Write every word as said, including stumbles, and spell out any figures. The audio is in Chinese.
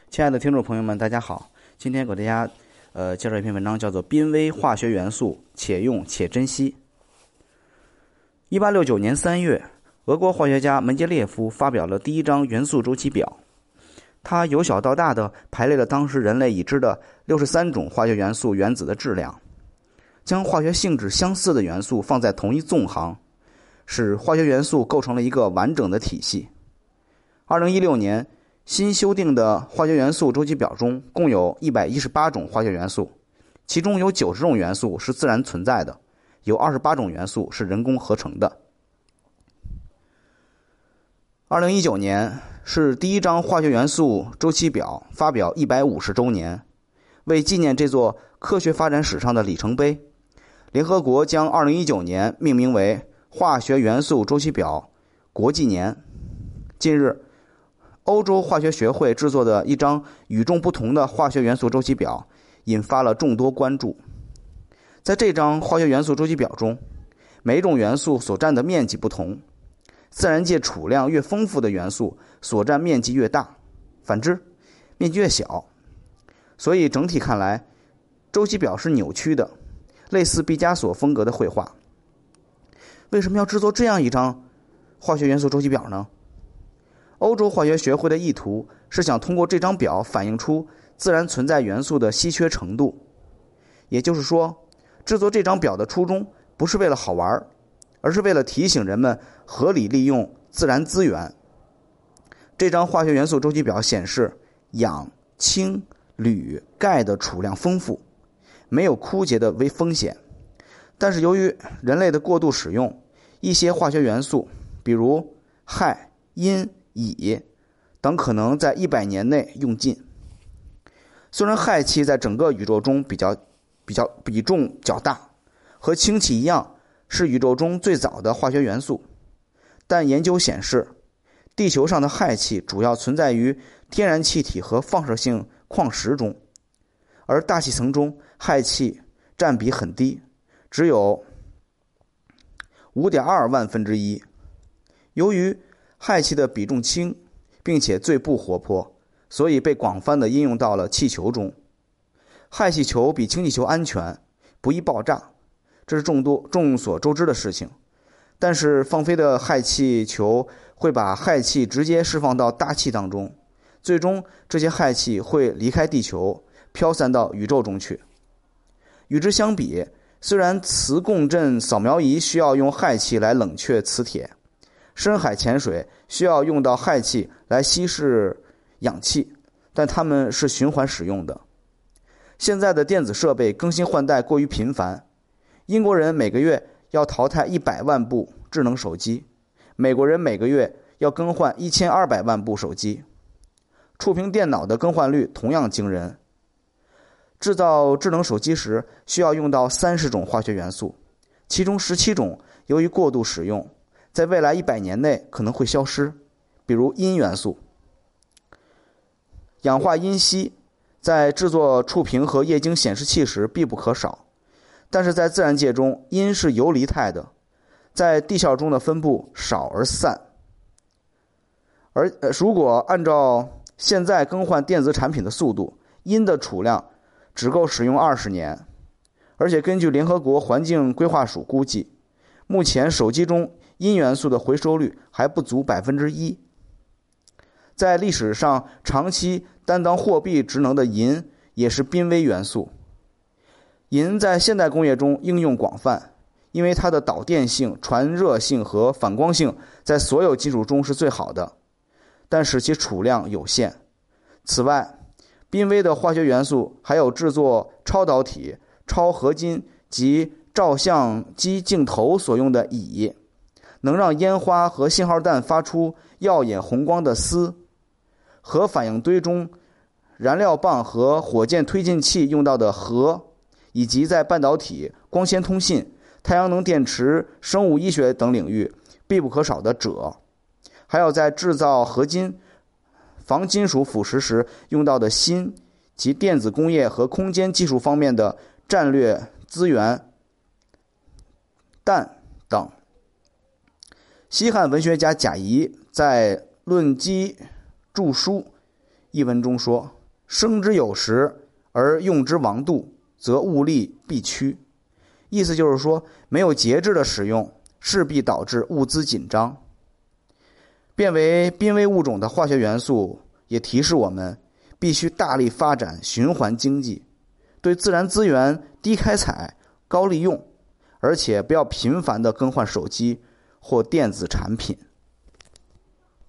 亲爱的听众朋友们，大家好。今天给大家呃介绍一篇文章，叫做《濒危化学元素，且用且珍惜》。一八六九年三月，俄国化学家门捷列夫发表了第一张元素周期表。他由小到大的排列了当时人类已知的六十三种化学元素原子的质量，将化学性质相似的元素放在同一纵行，使化学元素构成了一个完整的体系。二零一六年新修订的化学元素周期表中共有一百一十八种化学元素，其中有九十种元素是自然存在的，有二十八种元素是人工合成的。二零一九年是第一张化学元素周期表发表一百五十周年，为纪念这座科学发展史上的里程碑，联合国将二零一九年命名为化学元素周期表国际年。近日，欧洲化学学会制作的一张与众不同的化学元素周期表引发了众多关注。在这张化学元素周期表中，每种元素所占的面积不同，自然界储量越丰富的元素所占面积越大，反之面积越小。所以整体看来，周期表是扭曲的，类似毕加索风格的绘画。为什么要制作这样一张化学元素周期表呢？欧洲化学学会的意图是想通过这张表反映出自然存在元素的稀缺程度。也就是说，制作这张表的初衷不是为了好玩，而是为了提醒人们合理利用自然资源。这张化学元素周期表显示，氧、氢、铝、钙的储量丰富，没有枯竭的危风险。但是由于人类的过度使用，一些化学元素，比如氦、铟、乙等，可能在一百年内用尽。虽然氦气在整个宇宙中比较比较比重较大，和氢气一样是宇宙中最早的化学元素，但研究显示，地球上的氦气主要存在于天然气体和放射性矿石中，而大气层中氦气占比很低，只有 五点二万分之一。由于氦气的比重轻，并且最不活泼，所以被广泛的应用到了气球中。氦气球比氢气球安全，不易爆炸，这是众多众所周知的事情。但是放飞的氦气球会把氦气直接释放到大气当中，最终这些氦气会离开地球，飘散到宇宙中去。与之相比，虽然磁共振扫描仪需要用氦气来冷却磁铁，深海潜水需要用到氦气来稀释氧气，但它们是循环使用的。现在的电子设备更新换代过于频繁，英国人每个月要淘汰一百万部智能手机，美国人每个月要更换一千二百万部手机。触屏电脑的更换率同样惊人。制造智能手机时需要用到三十种化学元素，其中十七种由于过度使用，在未来一百年内可能会消失，比如铟元素。氧化铟锡在制作触屏和液晶显示器时必不可少，但是在自然界中，铟是游离态的，在地壳中的分布少而散。而如果按照现在更换电子产品的速度，铟的储量只够使用二十年，而且根据联合国环境规划署估计，目前手机中铟元素的回收率还不足百分之一。在历史上长期担当货币职能的银也是濒危元素。银在现代工业中应用广泛，因为它的导电性、传热性和反光性在所有金属中是最好的，但是其储量有限。此外，濒危的化学元素还有制作超导体、超合金及照相机镜头所用的乙，能让烟花和信号弹发出耀眼红光的锶，核反应堆中燃料棒和火箭推进器用到的锗，以及在半导体、光纤通信、太阳能电池、生物医学等领域必不可少的锗，还有在制造合金、防金属腐蚀时用到的锌，及电子工业和空间技术方面的战略资源氮等。西汉文学家贾谊在《论机注疏》一文中说， 生之有时而用之亡度，则物力必趋。意思就是说，没有节制的使用，势必导致物资紧张。变为濒危物种的化学元素也提示我们，必须大力发展循环经济，对自然资源低开采、高利用，而且不要频繁地更换手机或电子产品。